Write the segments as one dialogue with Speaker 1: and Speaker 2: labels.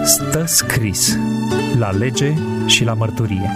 Speaker 1: Stă scris la lege și la mărturie.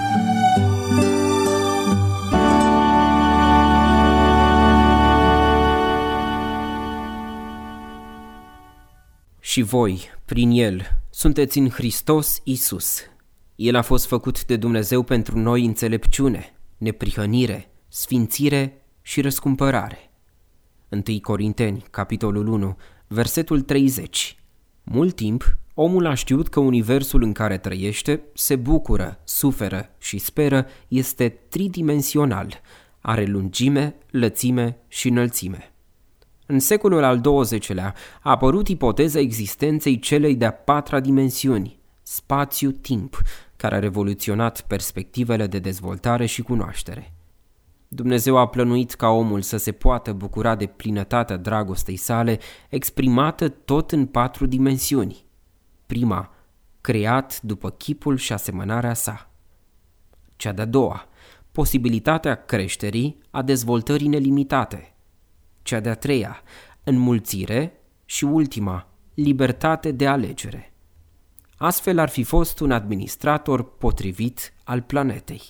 Speaker 2: Și voi, prin El, sunteți în Hristos Iisus. El a fost făcut de Dumnezeu pentru noi înțelepciune, neprihănire, sfințire și răscumpărare. 1 Corinteni, capitolul 1, versetul 30. Mult timp, omul a știut că universul în care trăiește se bucură, suferă și speră, este tridimensional, are lungime, lățime și înălțime. În secolul al XX-lea a apărut ipoteza existenței celei de-a patra dimensiuni, spațiu-timp, care a revoluționat perspectivele de dezvoltare și cunoaștere. Dumnezeu a plănuit ca omul să se poată bucura de plinătatea dragostei sale, exprimată tot în 4 dimensiuni. Prima, creat după chipul și asemănarea sa. Cea de-a doua, posibilitatea creșterii, a dezvoltării nelimitate. Cea de-a treia, înmulțire și ultima, libertate de alegere. Astfel ar fi fost un administrator potrivit al planetei.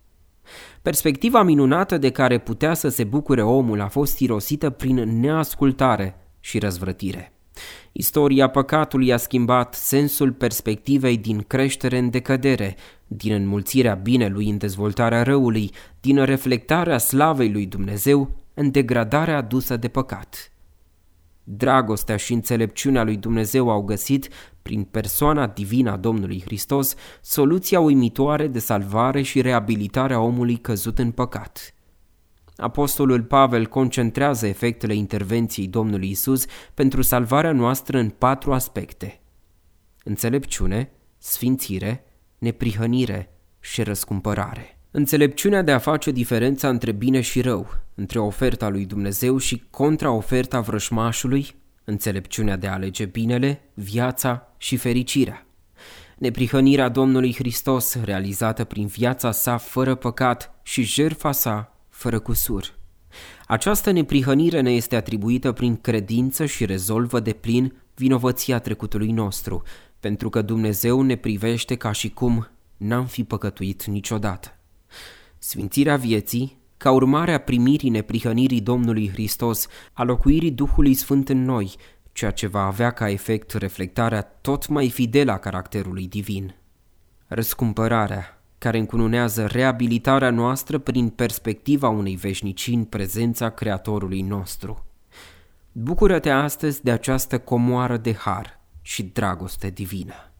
Speaker 2: Perspectiva minunată de care putea să se bucure omul a fost irosită prin neascultare și răzvrătire. Istoria păcatului a schimbat sensul perspectivei din creștere în decădere, din înmulțirea binelui în dezvoltarea răului, din reflectarea slavei lui Dumnezeu în degradarea adusă de păcat. Dragostea și înțelepciunea lui Dumnezeu au găsit, prin persoana divină a Domnului Hristos, soluția uimitoare de salvare și reabilitare a omului căzut în păcat. Apostolul Pavel concentrează efectele intervenției Domnului Iisus pentru salvarea noastră în 4 aspecte: înțelepciune, sfințire, neprihănire și răscumpărare. Înțelepciunea de a face diferența între bine și rău, între oferta lui Dumnezeu și contraoferta vrășmașului, înțelepciunea de a alege binele, viața și fericirea. Neprihănirea Domnului Hristos, realizată prin viața sa fără păcat și jertfa sa fără cusur. Această neprihănire ne este atribuită prin credință și rezolvă deplin vinovăția trecutului nostru, pentru că Dumnezeu ne privește ca și cum n-am fi păcătuit niciodată. Sfințirea vieții, ca urmare a primirii neprihănirii Domnului Hristos, a locuirii Duhului Sfânt în noi, ceea ce va avea ca efect reflectarea tot mai fidelă a caracterului divin. Răscumpărarea, care încununează reabilitarea noastră prin perspectiva unei veșnicii în prezența Creatorului nostru. Bucură-te astăzi de această comoară de har și dragoste divină.